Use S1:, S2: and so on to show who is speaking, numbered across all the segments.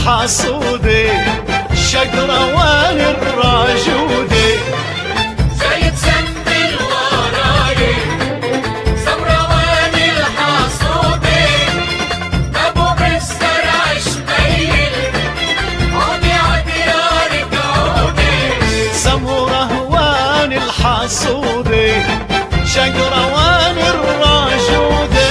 S1: الحصودي شقروان الراجودي
S2: زايد سند الوراي سمروان الحصودي ابو بالزرع شميل عودي عديارك عودي
S1: سمروان الحصودي شقروان الراجودي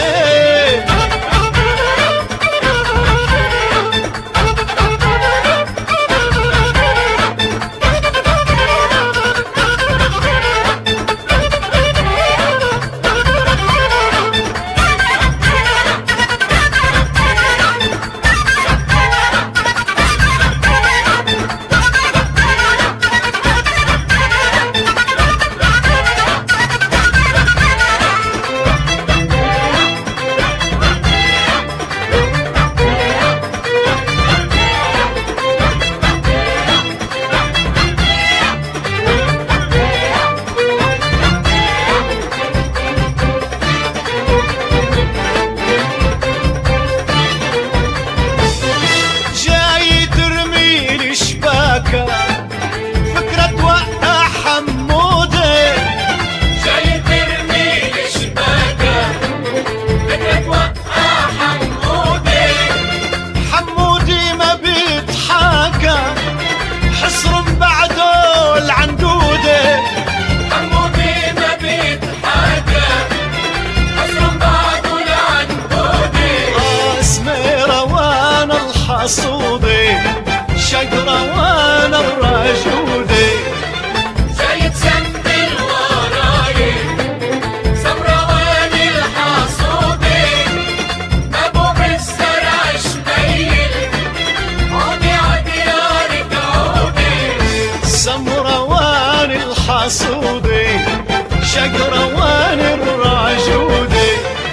S1: فكرة توقع حمودي
S2: جاي ترمي الشباكة فكرة توقع حمودي
S1: حمودي ما بيتحاكى حصر بعده العنقودي
S2: حمودي ما بيتحاكى حصر بعده العنقودي
S1: سميروان الحصودي شقروان الراجودي
S2: زايد سند الوراي سمروان الحصودي ابو بالزرع شميل عودي عديارك عودي
S1: سمروان الحصودي شقروان الراجودي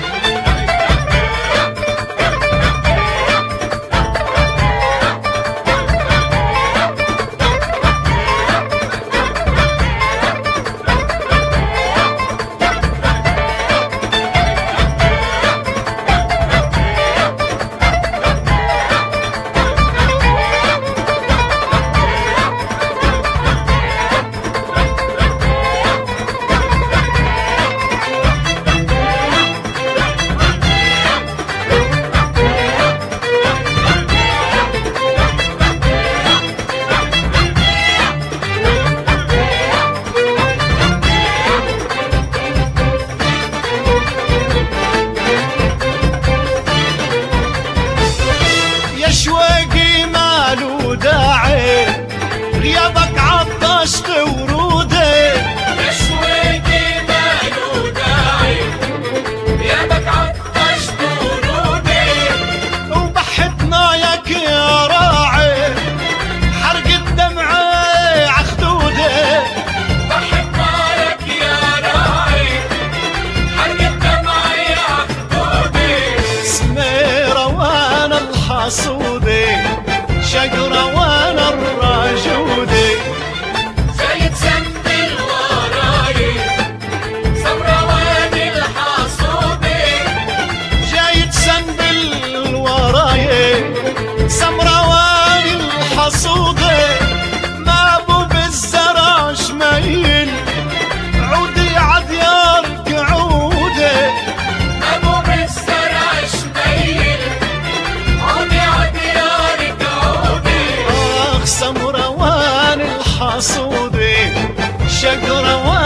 S1: شوقي مالو داعي غيابك عطشت ورودي
S2: يا شوقي مالو داعي غيابك عطشت ورودي
S1: وبحتنايك يا راعي حرق الدمع عخدودي
S2: بحبك يا راعي حرق الدمع يا خدودي
S1: سميروان الحصودي شقروان الراجودي
S2: زايد سند الوراي سمروان الحصودي
S1: جايد سند الوراي سمروان الحصودي ما ابو بالزرع شميل عودي عديارك عودي
S2: ابو بالزرع شميل عودي عديارك عودي
S1: سمروان الحصودي شقروان